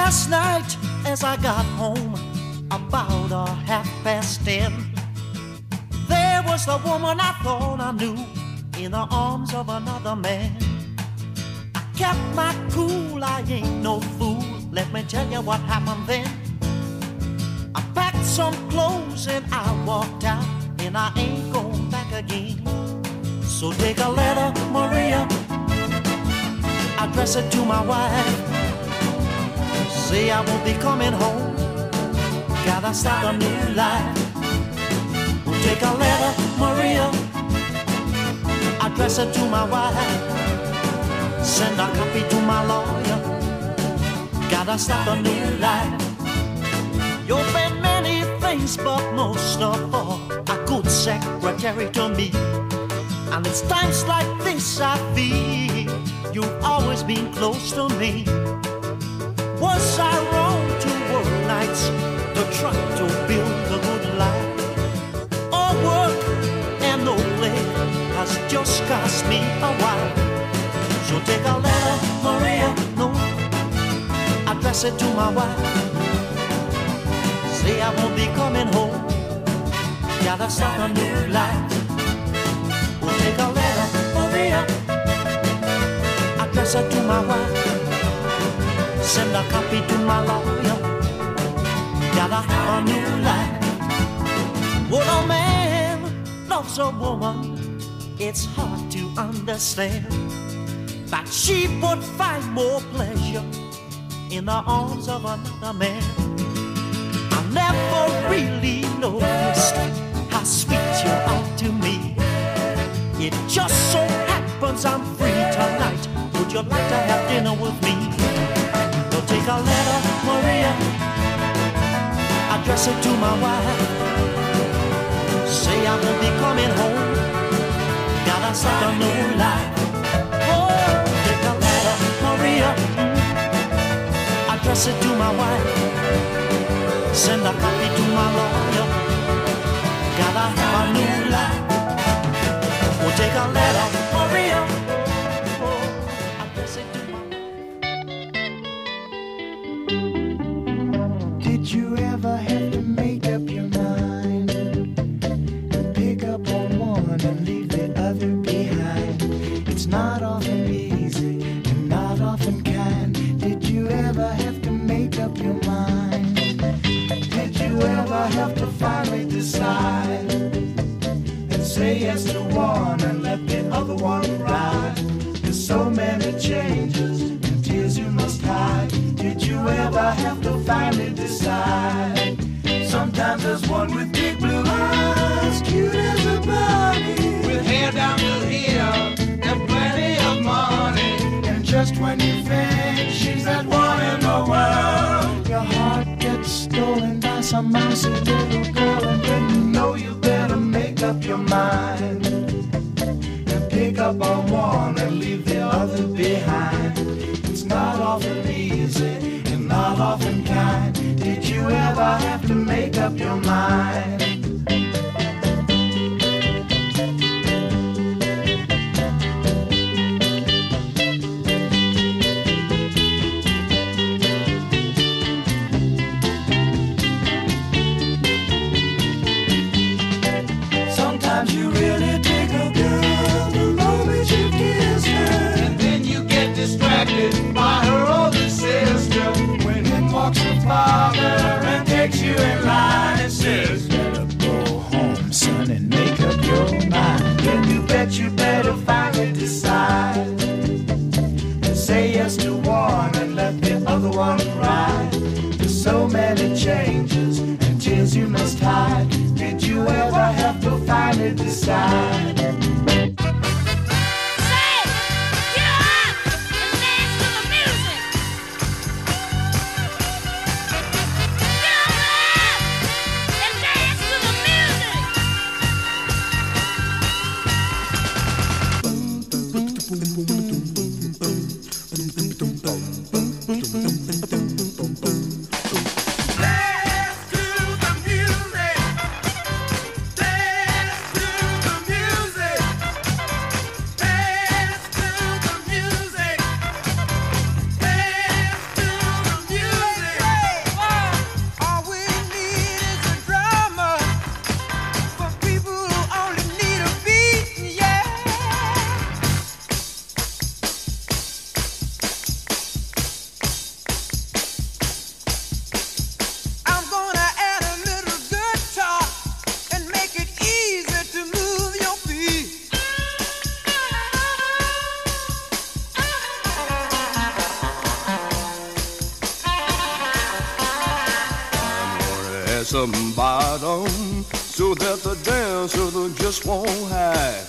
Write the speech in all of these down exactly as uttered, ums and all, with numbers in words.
Last night as I got home about a half past ten, there was the woman I thought I knew in the arms of another man. I kept my cool, I ain't no fool. Let me tell you what happened then. I packed some clothes and I walked out, and I ain't going back again. So take a letter, Maria, address it to my wife. Say I won't be coming home, gotta start a new life. We'll take a letter, Maria, address it to my wife. Send a copy to my lawyer, gotta start a new life. You've been many things, but most of all, a good secretary to me. And it's times like this I feel you've always been close to me. Was I wrong to work nights to try to build a good life? All work and no play has just cost me a while. So take a letter, Maria, no, address it to my wife. Say I won't be coming home, gotta start a new life. We'll take a letter, Maria, address it to my wife. Send a copy to my lawyer, gotta have a new life. When a man loves a woman, it's hard to understand that she would find more pleasure in the arms of another man. I never really noticed how sweet you are to me. It just so happens I'm free tonight. Would you like to have dinner with me? Well, take a letter, Maria, address it to my wife. Say I won't be coming home, gotta start a new life. Oh, take a letter, Maria, address it to my wife. Send a copy to my lawyer, gotta have a new life. We'll take a letter, Maria, oh, address it to my wife. Did you ever have to make up your mind and pick up on one and leave the other behind? It's not often easy and not often kind. Did you ever have to make up your mind? Did you ever have to finally decide and say yes to one and let the other one ride? There's so many changes and tears you must hide. Did you ever have to finally decide? Sometimes there's one with big blue eyes, cute as a bunny, with hair down to here and plenty of money. And just when you think she's that one in the world, your heart gets stolen by some mousy little girl. And then you know you better make up your mind and pick up on one and leave the other behind. It's not often easy and not often kind. Did you ever have to make up your mind? Sometimes you really dig a girl the moment you kiss her, and then you get distracted by her older sister. When in walks her father and takes you in line and says, better go home, son, and make up your mind. Then you bet you better finally decide and say yes to one and let the other one ride. There's so many changes and tears you must hide. Did you ever have to finally decide? Music. has some bottom so that the dancer just won't hide.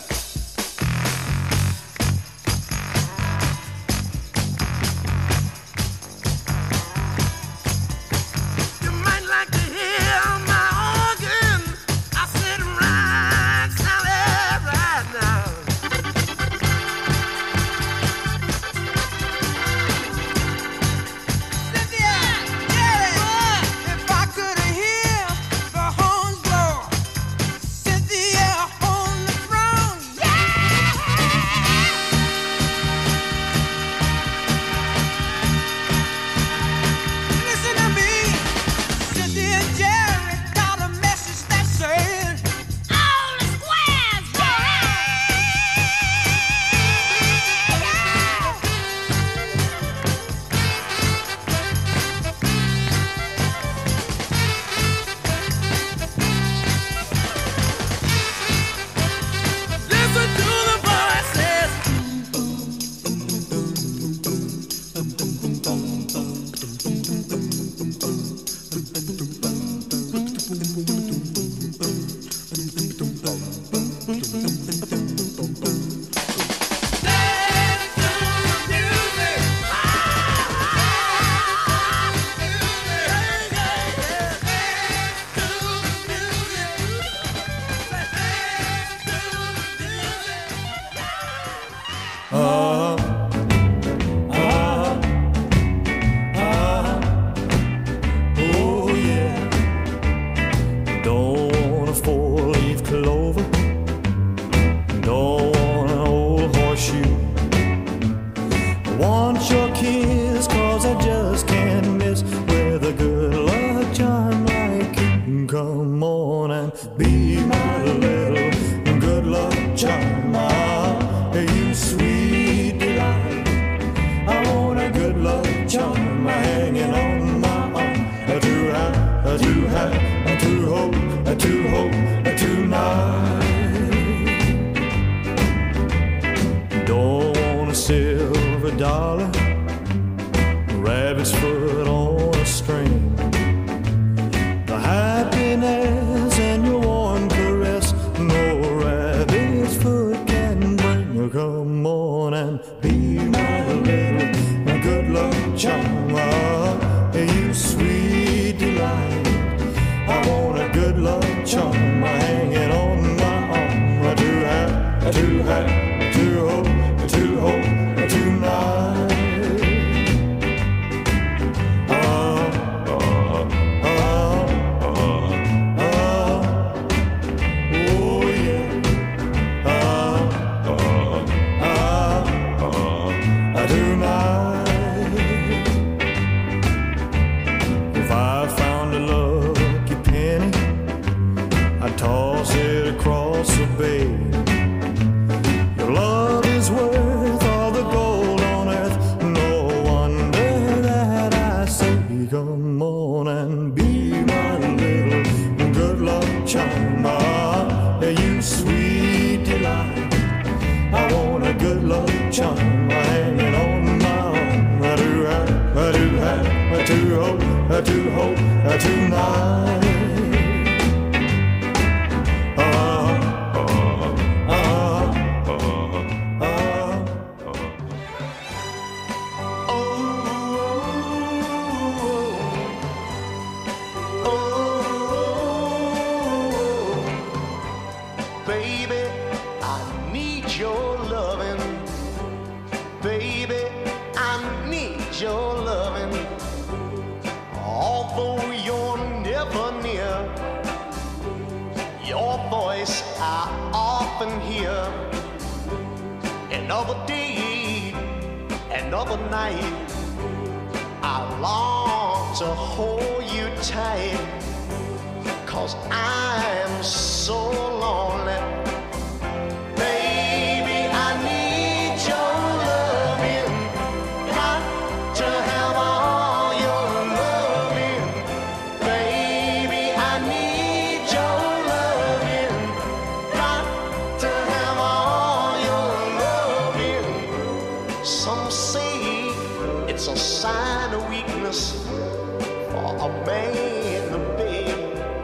It's a sign of weakness for a man to beg.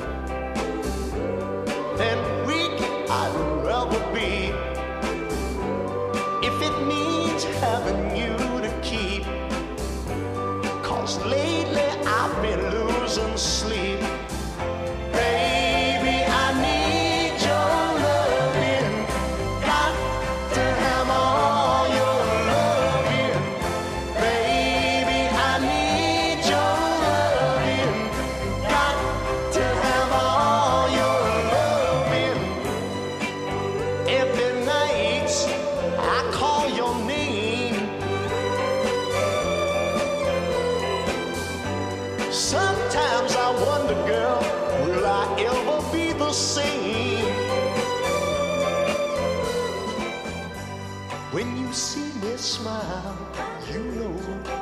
Sometimes I wonder, girl, will I ever be the same? When you see me smile, you know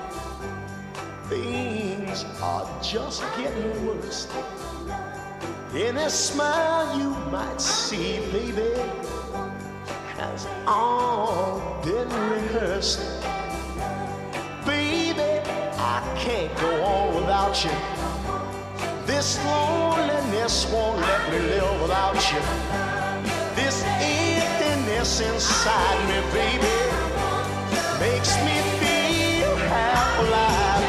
things are just getting worse. Any smile you might see, baby, has all been rehearsed. Baby, I can't go on without you. This loneliness won't let me live without you. This emptiness inside me, baby, makes me feel half alive.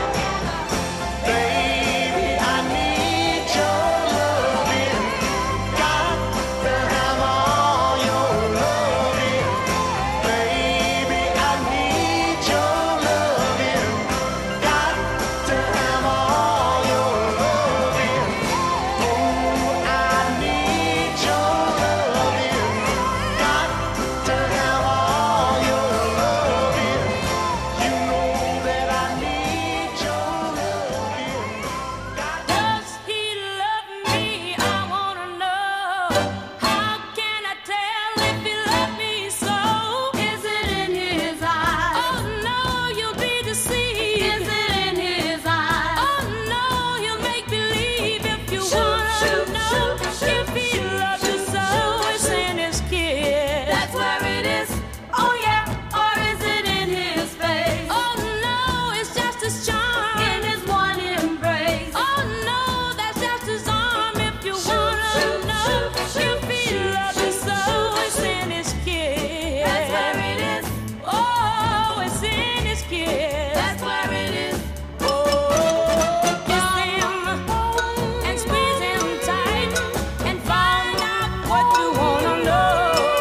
Baby, I need your loving. Got to have all your loving. Baby, I need your loving. Got to have all your loving. Oh, I need your loving. Got to have all your loving. You know that I need your loving. Does he love me? I wanna know. How can I tell if he loves me so? Is it in his eyes? Oh no, you'll be deceived. Is it in his eyes? Oh no, he'll make believe if you wanna know if he loves you so. It's in his kiss. That's where it is. Oh yeah, or is it in his face? Oh no, it's just his charm in his one embrace. Oh no, that's just his arm. If you wanna know if he loves you so, it's in his kiss. That's where it is. Oh, it's in his kiss. That's where it is. Oh, kiss him and squeeze him tight and find out what you wanna know.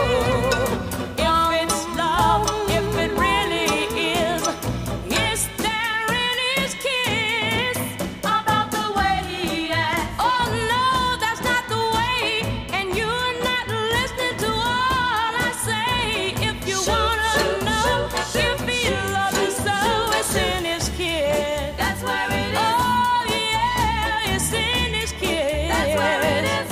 If it's love, if it really is, is there in his kiss about the way he acts? Oh no, that's not the way, and you're not listening to all I say. If you wanna know if he loves you so, it's in his kiss. That's where it is. Oh yeah, it's in his kiss. That's where it is.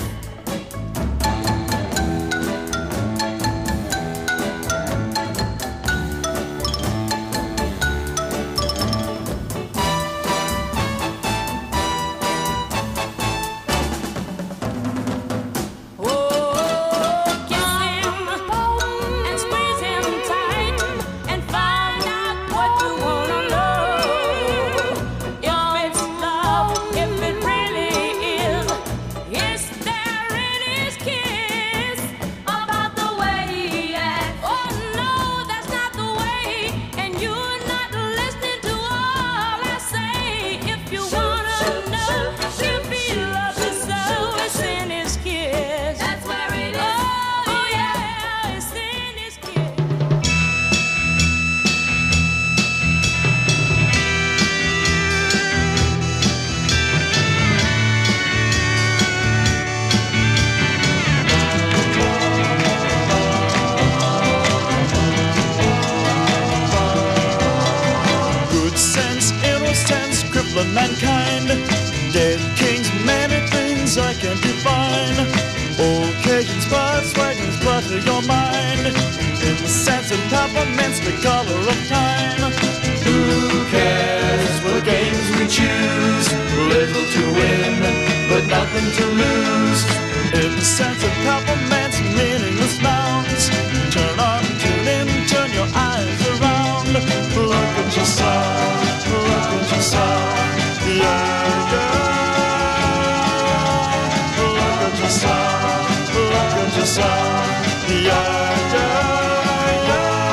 Oh, kiss him and squeeze him tight and find out what you wanna know. If it's love, if it really is, is there in his kiss about the way he acts? Oh no, that's not the way, and you're not listening to all I say. If you wanna know if he loves you so, it's in his kiss. That's where it is. Oh yeah, it's in his kiss. Good sense, innocence, crippling mankind. Dead kings, many things I can't define. Occasions, spots, wagons, clutter your mind. In the sense of peppermints, the color of time. Who cares what games we choose? Little to win, but nothing to lose. In the sense of peppermints, meaningless nouns. Turn on, tune in, turn your eyes around. Look at yourself, look at yourself. Yeah, yeah. Look at yourself, look at yourself. Yeah, yeah,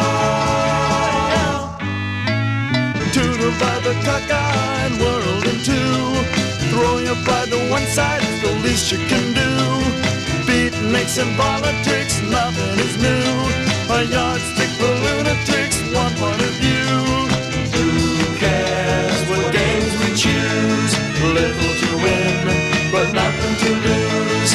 yeah. To divide the cockeyed world in two. Throw your pride to one side is the least you can do. Beatniks and politics, nothing is new. A yardstick for lunatics, one point of view. Who cares what games we choose? Little to win, but nothing to lose.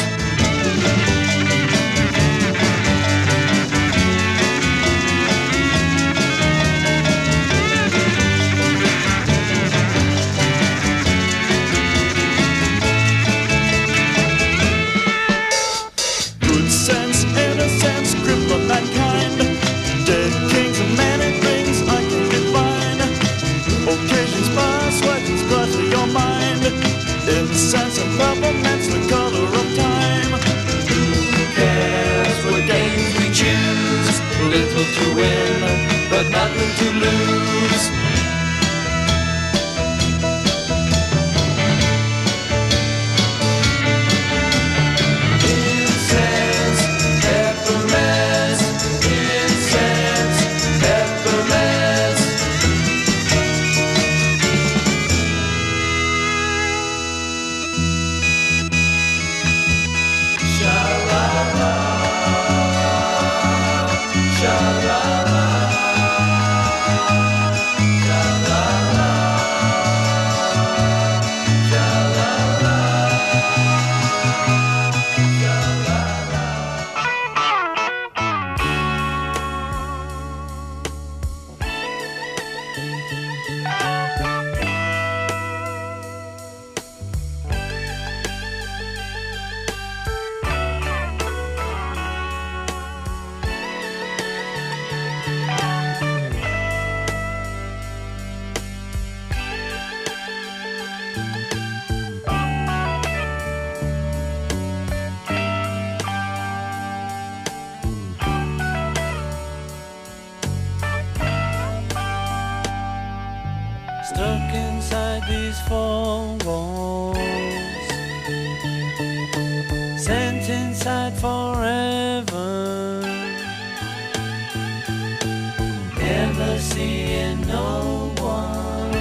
seeing no one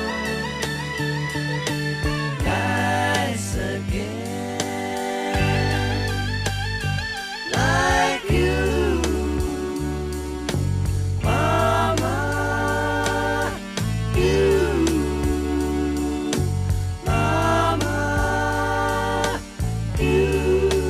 nice again like you, Mama, you, Mama, you.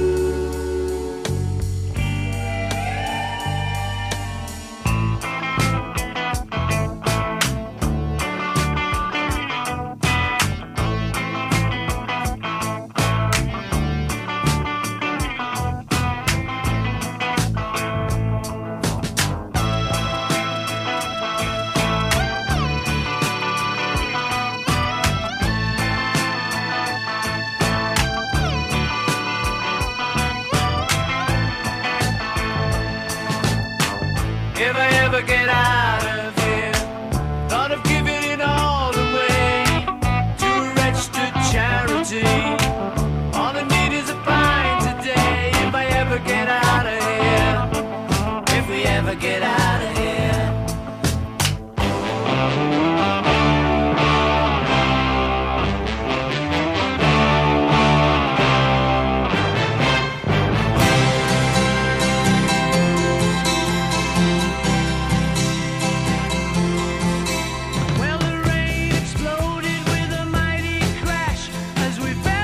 If I ever get out of here, thought of giving it all away to a registered charity. All I need is a pint today. If I ever get out of here, if we ever get out of here. Well, the rain exploded with a mighty crash as we fell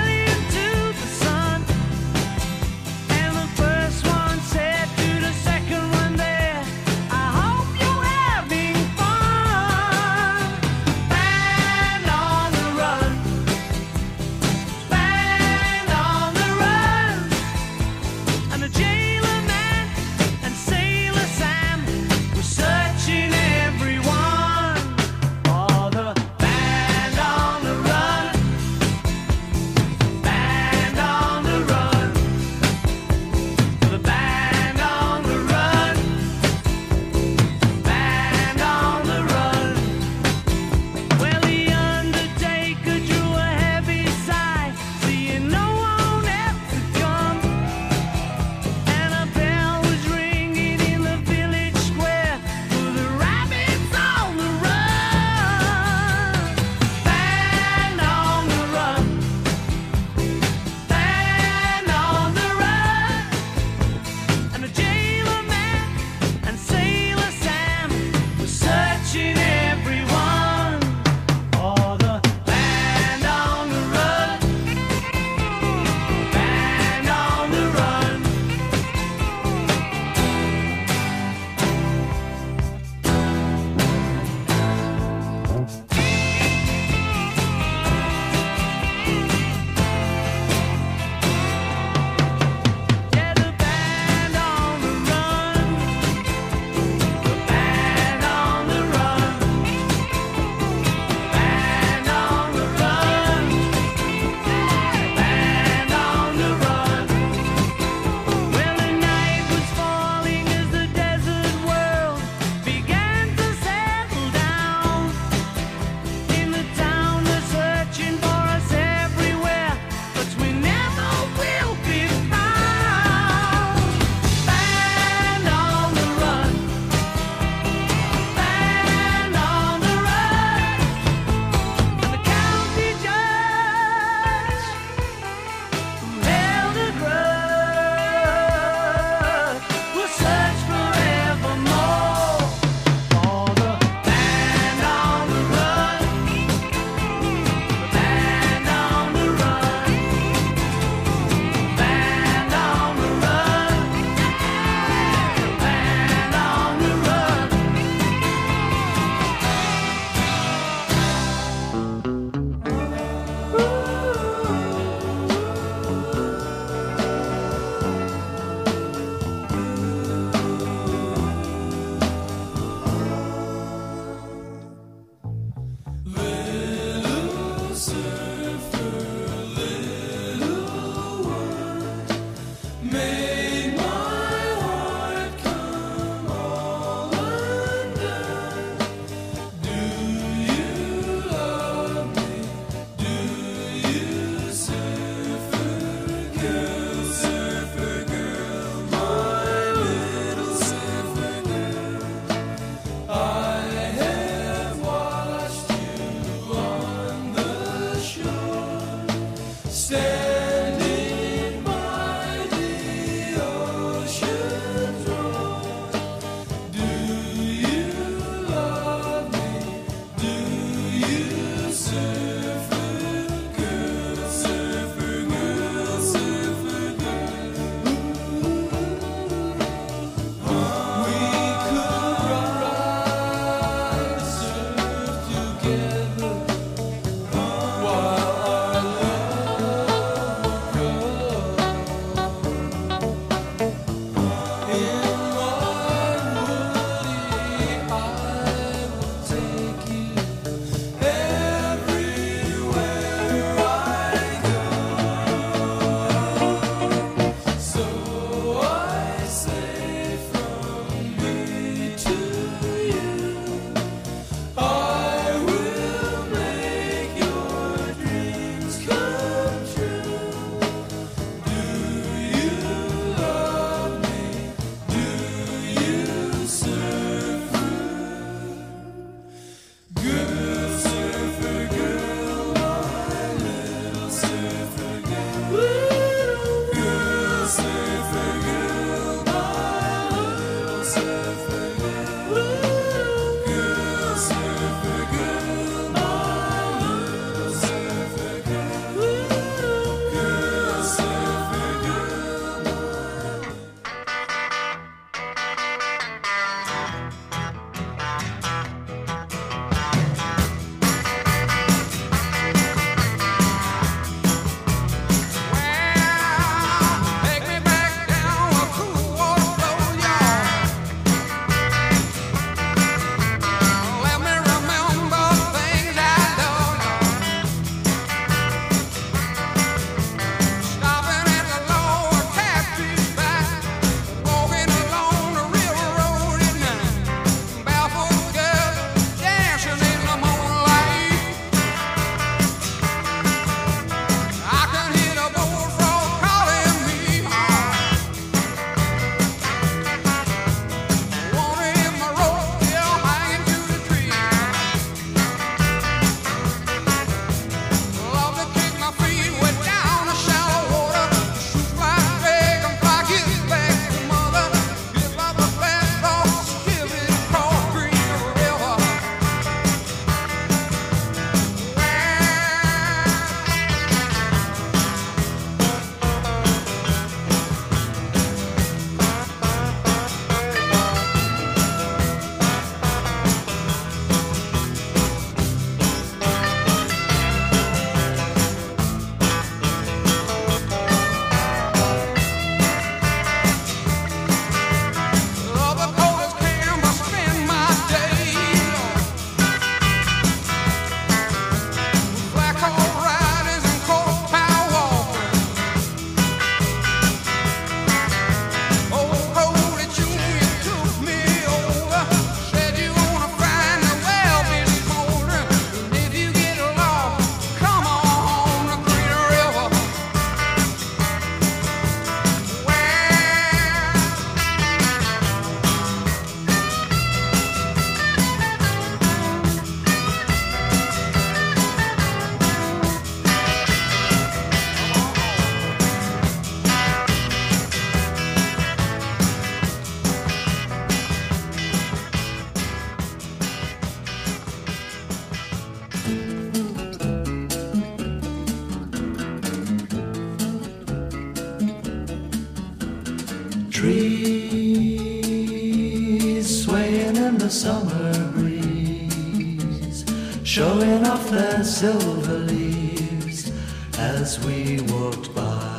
Trees swaying in the summer breeze, showing off their silver leaves as we walked by.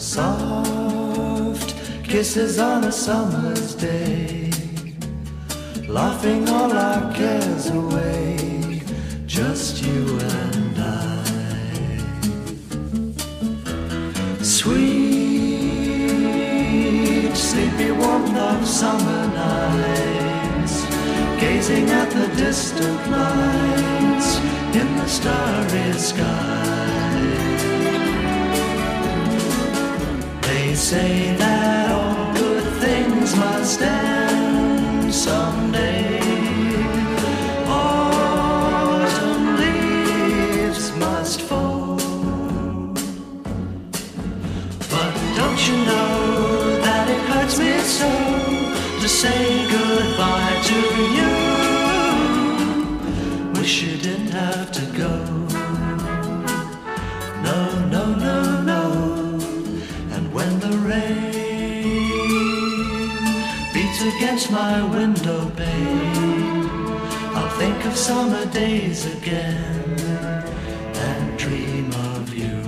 Soft kisses on a summer's day, laughing all our cares away, just you and I. Sweet, sleepy warmth of summer nights, gazing at the distant lights in the starry sky. They say that all good things must end someday. Autumn leaves must fall. But don't you know that it hurts me so to say goodbye to you? Wish you didn't have to go. No, no, no, no. When the rain beats against my window pane, I'll think of summer days again and dream of you.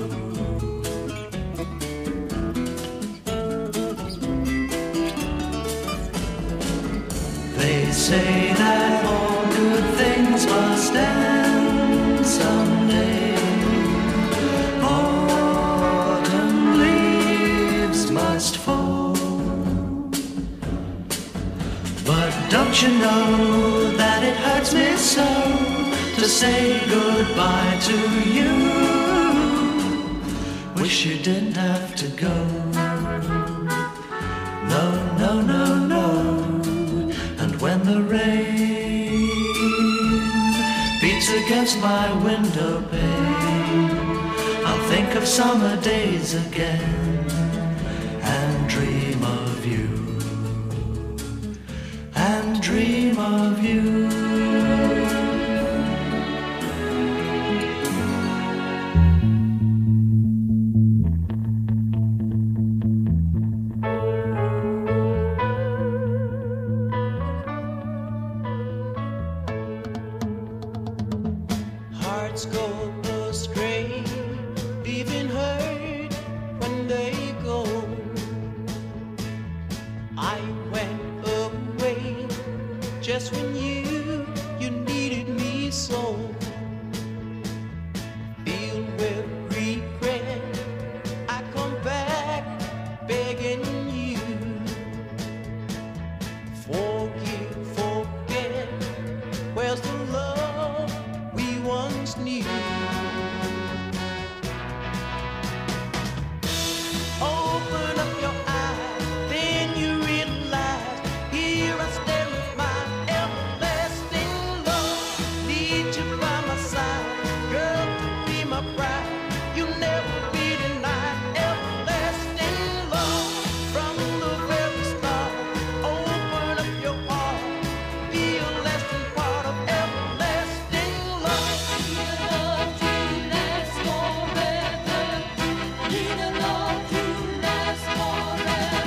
They say that all good things must end someday. Must fall. But don't you know that it hurts me so to say goodbye to you? Wish you didn't have to go. No, no, no, no. And when the rain beats against my window pane, I'll think of summer days again and dream of you, and dream of you. Hearts go astray, leaving hurt when they go. I went away just when you, you needed me so. Filled with regret, I come back begging you. Forgive, forget, where's the love we once knew? Open up your eyes, then you realize, here I stand with my everlasting love. Need you by my side, girl, to be my bride. You'll never be denied everlasting love. From the very start, open up your heart, be a lasting part of everlasting love. Need a love to last forever. Need a love to last forever.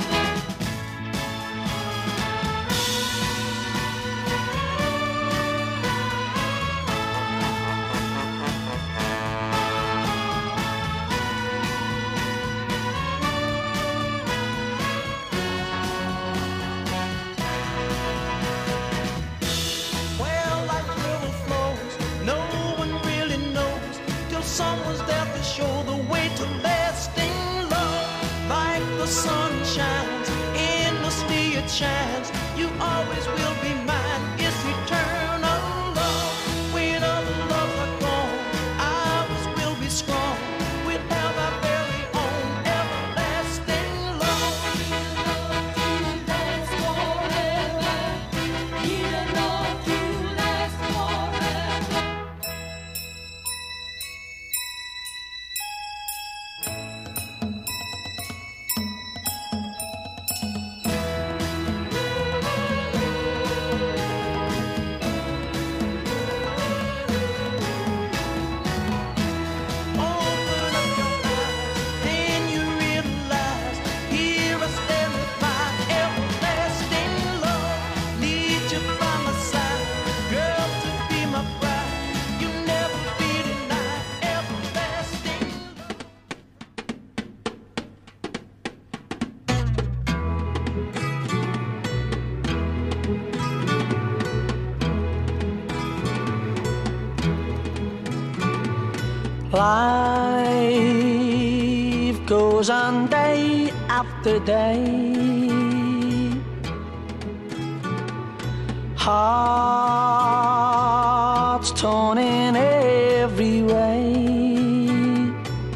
Well, life's river flows, no one really knows till someone's there to show the way to lasting love. Like the sun shines, endlessly it shines. You always will be mine. It's eternal love. When other loves are gone, ours will be strong. We'll have our very own everlasting love. Need a love to last forever. Need a love to last forever. Life goes on day after day. Hearts torn in every way.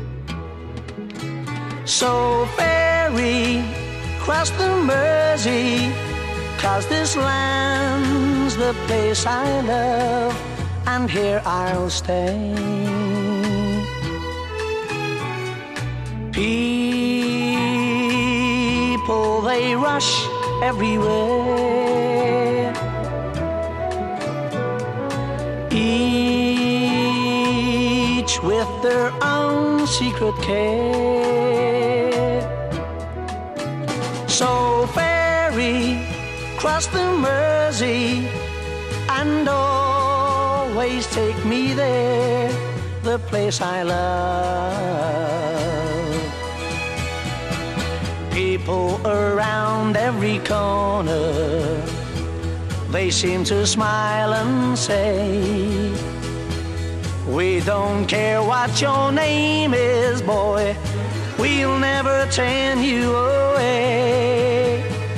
So ferry cross the Mersey, 'cause this land's the place I love, and here I'll stay. People, they rush everywhere, each with their own secret care. So ferry cross the Mersey and always take me there, the place I love. People around every corner, they seem to smile and say, we don't care what your name is, boy, we'll never turn you away.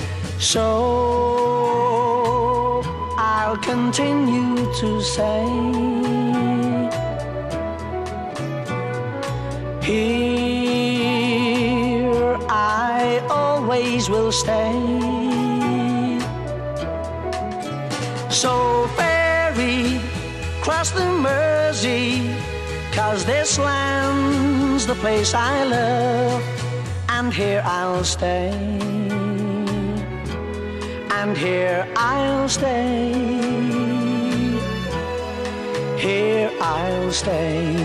So I'll continue to say, here I always will stay. So ferry cross the Mersey, 'cause this land's the place I love, and here I'll stay, and here I'll stay, here I'll stay.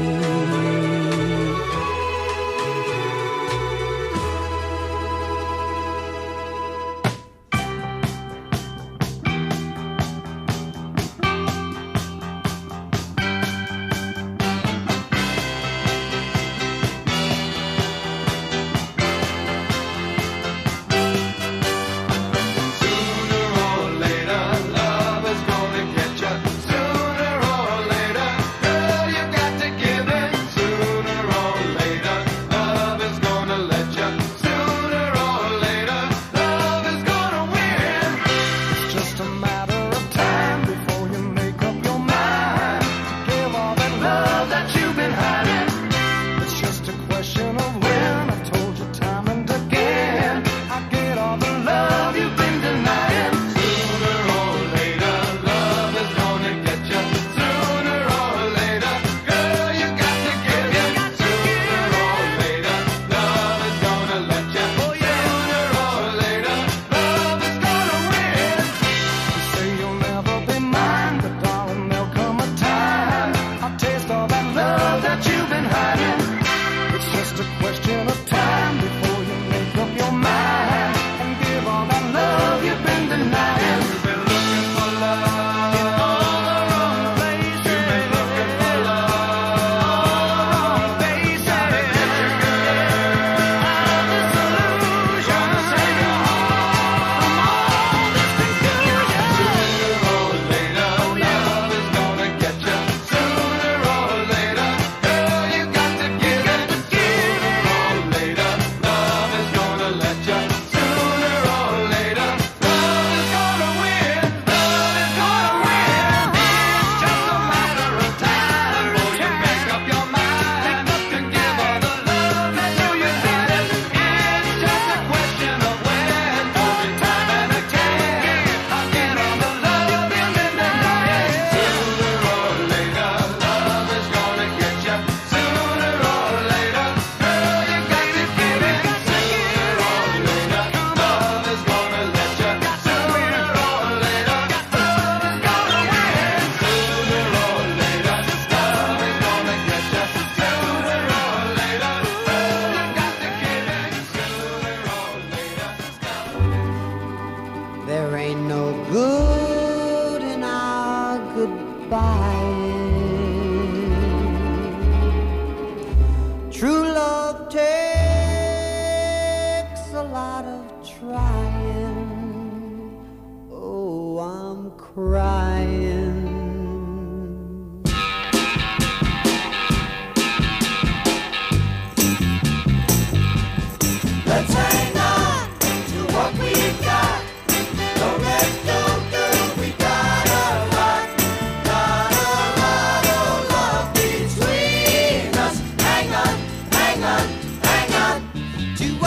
Crying.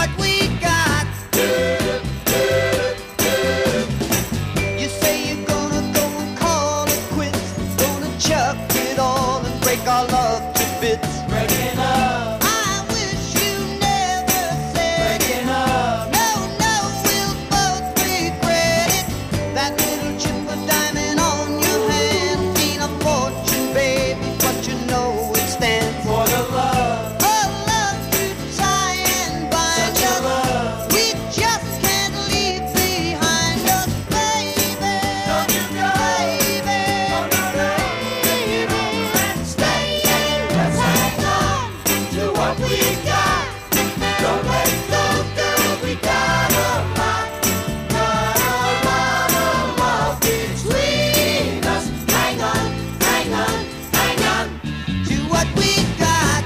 what we got. You say you're gonna go and call it quits, gonna chuck it all and break our love to bits. Breaking up. I wish you never said breaking up. No, no, we'll both regret it. That little chip of diamond on your hand ain't a fortune, baby, but you know it stands for the love. A love to tie and bind us. We just can't leave behind us, baby. Don't you go, baby, baby, and stay and let's hang on to what we got. Don't let go, girl, we got a lot, got a lot of love between us. Hang on, hang on, hang on to what we got.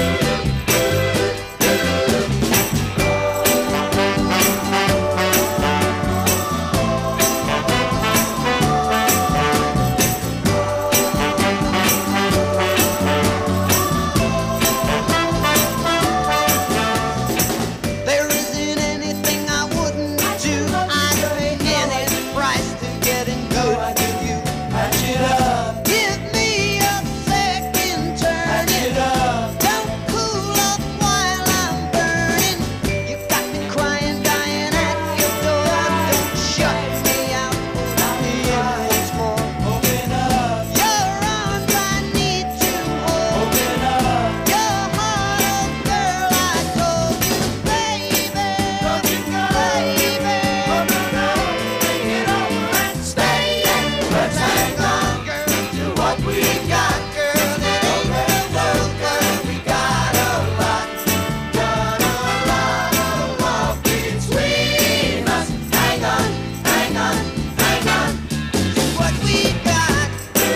There isn't anything I wouldn't do. I'd pay any price to getting good with you. Patch it up. Give me a second turn. Patch it up. Don't cool off while I'm burning. You got me crying, dying at your door. Don't shut me out. Let me in once more. Open up. Your arms I need to hold. Open up. Your heart, oh girl, I told you, baby. Don't you go, baby. Open up, bring it over and stay and let's hang on, girl, to what we got, girl. It ain't the world, girl. We got a lot, got a lot of love between us. Hang on, hang on, hang on to what we got.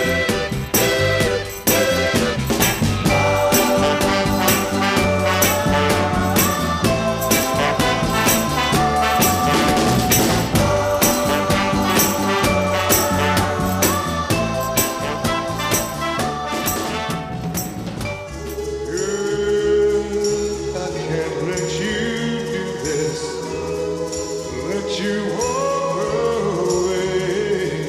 Girl, I can't let you do this, let you walk away.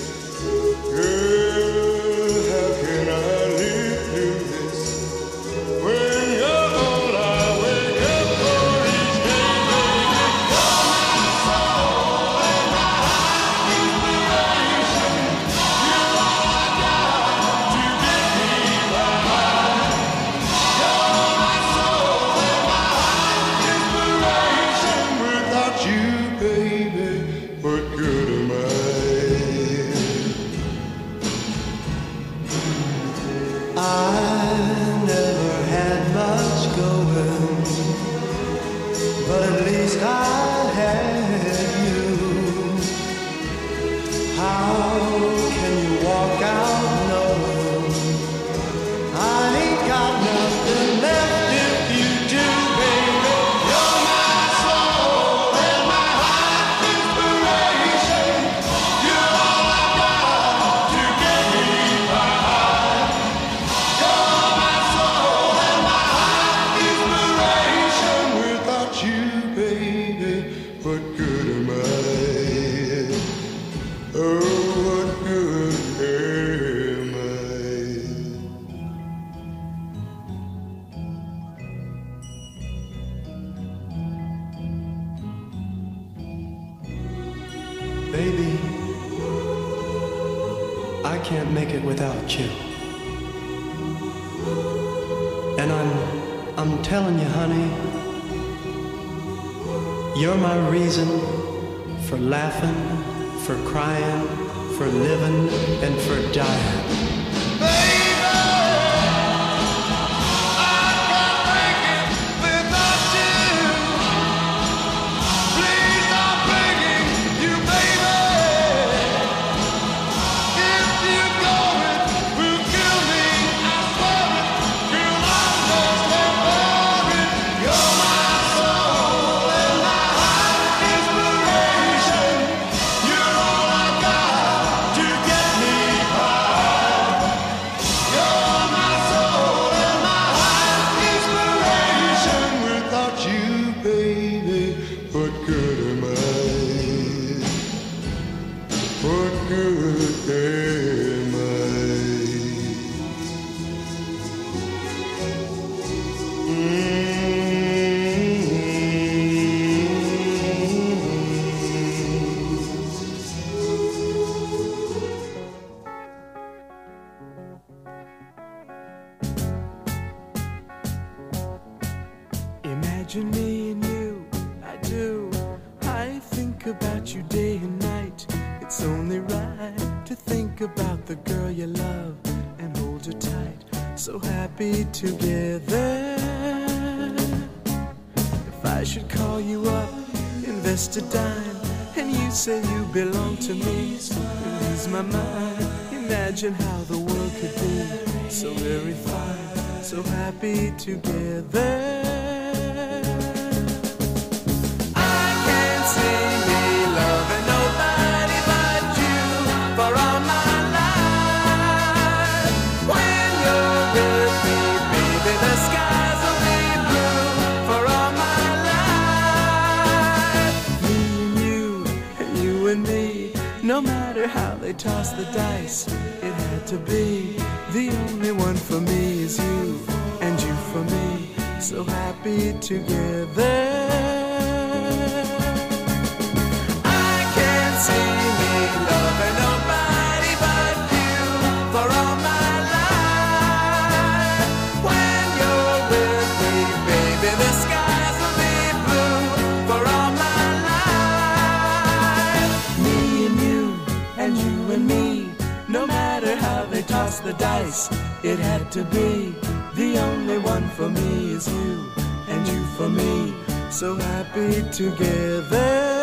Girl, how can I live through this when you're all I wake up for each day, baby? You're my soul and my heart inspiration. You're all I got to get me by. You're my soul and my heart inspiration. Without you, baby, what good am I? I never had much going, but at least I had you. How can you walk out knowing I ain't got nothing left if you do, baby? You're my soul and my heart inspiration. You're all I got to get me by. You're my soul and my heart inspiration. Without you, baby, what good am I? Oh, what good am I? Baby, I can't make it without you. And I'm I'm telling you, honey, you're my reason for laughing, for crying, for living, and for dying. You're all I got to get me by. Imagine me and you, I do. I think about you day and night. It's only right to think about the girl you love and hold her tight. So happy together. If I should call you up, invest a dime, and you say you belong to me, I lose my mind. Imagine how the world could be so very fine, so happy together. I can't see me loving nobody but you for all my life. When you're with me, baby, the skies will be blue for all my life. Me and you, and you and me, no matter how they toss the dice, it had to be. The only one for me is you, and you for me, so happy together. I can't see me loving nobody but you for all my life. When you're with me, baby, the skies will be blue for all my life. Me and you, and you and me, no matter how they toss the dice, it had to be. The only one for me is you, and you for me, so happy together.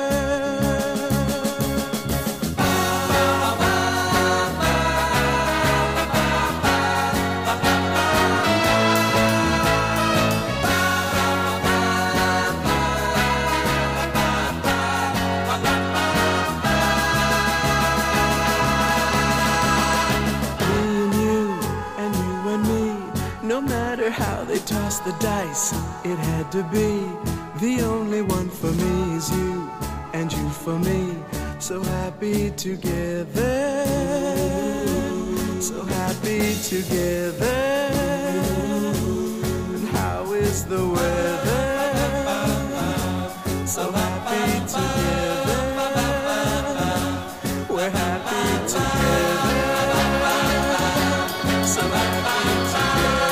How they toss the dice, it had to be. The only one for me is you, and you for me, so happy together, so happy together. And how is the weather? So happy together, we're happy together, so happy together.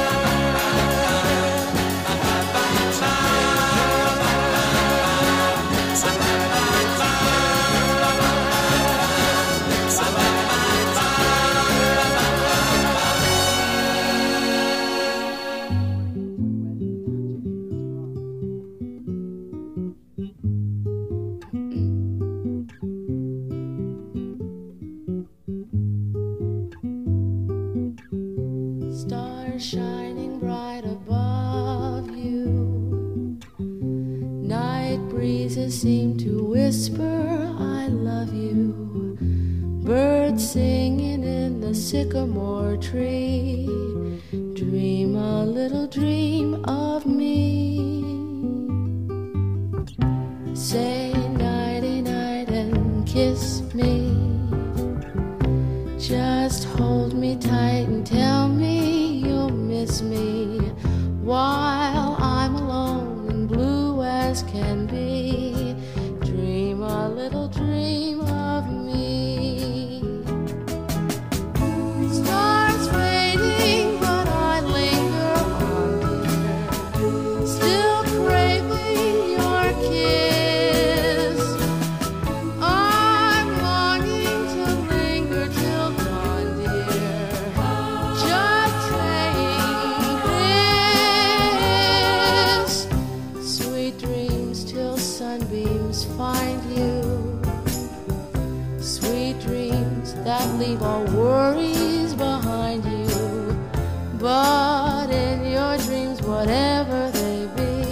Stars shining bright above you. Night breezes seem to whisper, I love you. Birds singing in the sycamore tree. Dream a little dream of me. Say nighty night and kiss me. Just hold me tight and tell me you'll miss me while I'm alone and blue as can be. Dream a little dream of me. Stars fading, but I linger on, dear, still craving your kiss. I'm longing to linger till dawn, dear, just saying this. Sweet dreams till sunbeams find you. Sweet dreams that leave all worries behind you. But in your dreams, whatever they be,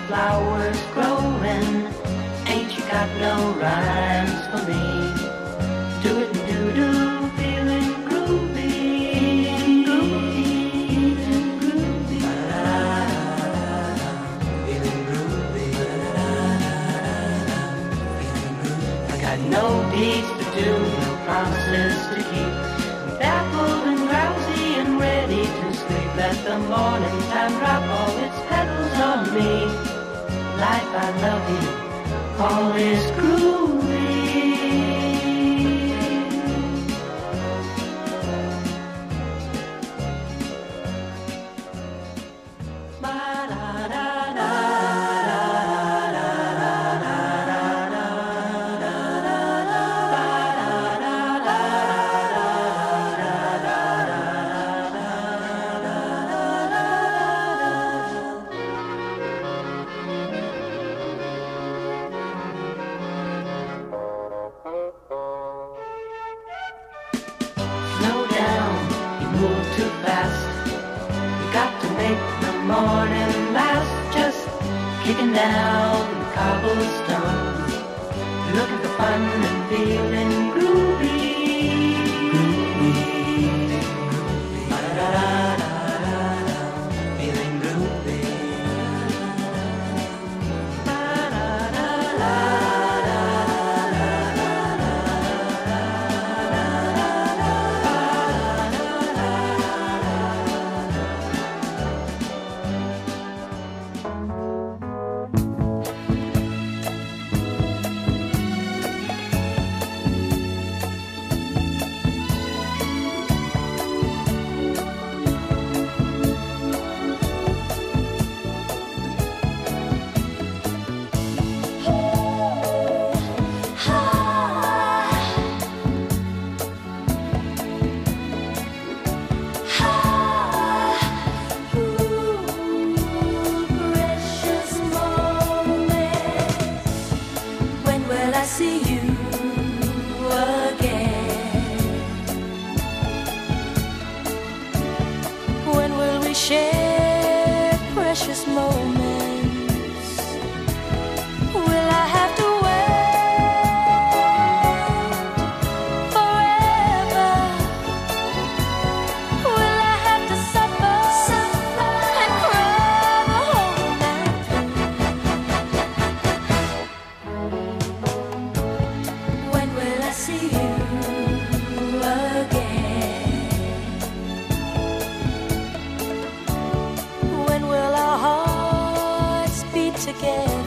flowers growing. Ain't you got no rhymes for me? Do it and do do, feeling groovy, groovy, feeling groovy, feeling groovy. I got no deeds to do, no promises to keep. I'm baffled and drowsy and ready to sleep. Let the morning time drop all its petals on me. Life, I love you, all is groovy. Slow down, you move too fast. You got to make the morning last. Just kicking down cobblestones, looking for fun and feeling groovy. Groovy, ba-da-da-da-da-da, feeling groovy. See you again. When will we share precious moments? Will I have to wait forever? Will I have to suffer, suffer and cry the whole night through? When will I see you again? When will our hearts beat together?